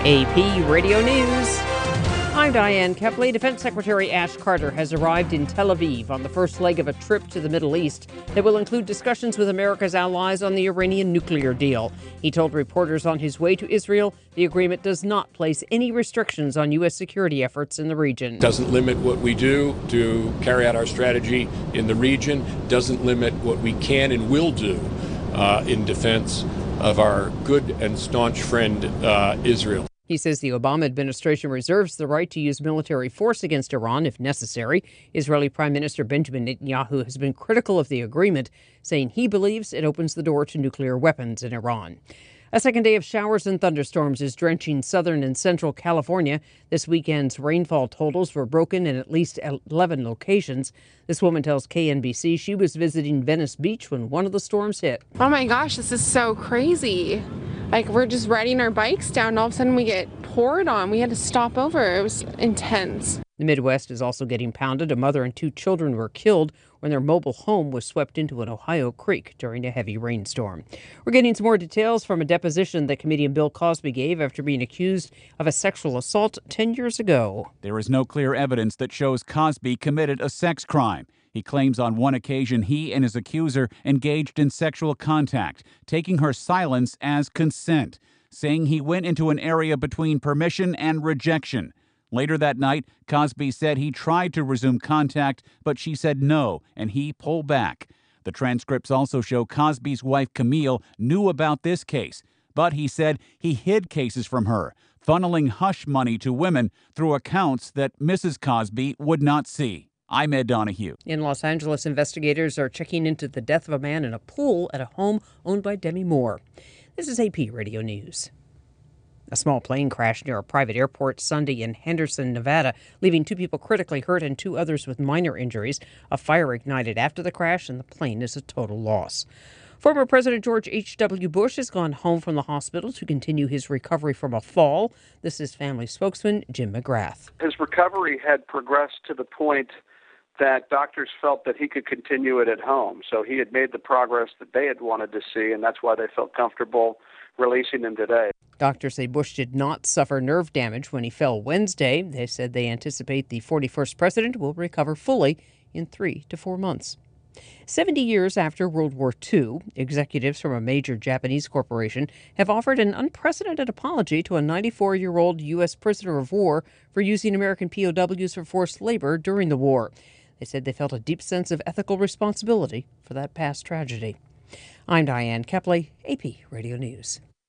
AP Radio News. I'm Diane Kepley. Defense Secretary Ash Carter has arrived in Tel Aviv on the first leg of a trip to the Middle East that will include discussions with America's allies on the Iranian nuclear deal. He told reporters on his way to Israel the agreement does not place any restrictions on U.S. security efforts in the region. Doesn't limit what we do to carry out our strategy in the region, doesn't limit what we can and will do in defense of our good and staunch friend Israel. He says the Obama administration reserves the right to use military force against Iran if necessary. Israeli Prime Minister Benjamin Netanyahu has been critical of the agreement, saying he believes it opens the door to nuclear weapons in Iran. A second day of showers and thunderstorms is drenching southern and central California. This weekend's rainfall totals were broken in at least 11 locations. This woman tells KNBC she was visiting Venice Beach when one of the storms hit. Oh my gosh, this is so crazy. Like, we're just riding our bikes down and all of a sudden we get poured on. We had to stop over. It was intense. The Midwest is also getting pounded. A mother and two children were killed when their mobile home was swept into an Ohio creek during a heavy rainstorm. We're getting some more details from a deposition that comedian Bill Cosby gave after being accused of a sexual assault 10 years ago. There is no clear evidence that shows Cosby committed a sex crime. He claims on one occasion he and his accuser engaged in sexual contact, taking her silence as consent, saying he went into an area between permission and rejection. Later that night, Cosby said he tried to resume contact, but she said no, and he pulled back. The transcripts also show Cosby's wife, Camille, knew about this case, but he said he hid cases from her, funneling hush money to women through accounts that Mrs. Cosby would not see. I'm Ed Donahue. In Los Angeles, investigators are checking into the death of a man in a pool at a home owned by Demi Moore. This is AP Radio News. A small plane crashed near a private airport Sunday in Henderson, Nevada, leaving two people critically hurt and two others with minor injuries. A fire ignited after the crash, and the plane is a total loss. Former President George H.W. Bush has gone home from the hospital to continue his recovery from a fall. This is family spokesman Jim McGrath. His recovery had progressed to the point that doctors felt that he could continue it at home. So he had made the progress that they had wanted to see, and that's why they felt comfortable releasing him today. Doctors say Bush did not suffer nerve damage when he fell Wednesday. They said they anticipate the 41st president will recover fully in 3 to 4 months. 70 years after World War II, executives from a major Japanese corporation have offered an unprecedented apology to a 94-year-old U.S. prisoner of war for using American POWs for forced labor during the war. They said they felt a deep sense of ethical responsibility for that past tragedy. I'm Diane Kepley, AP Radio News.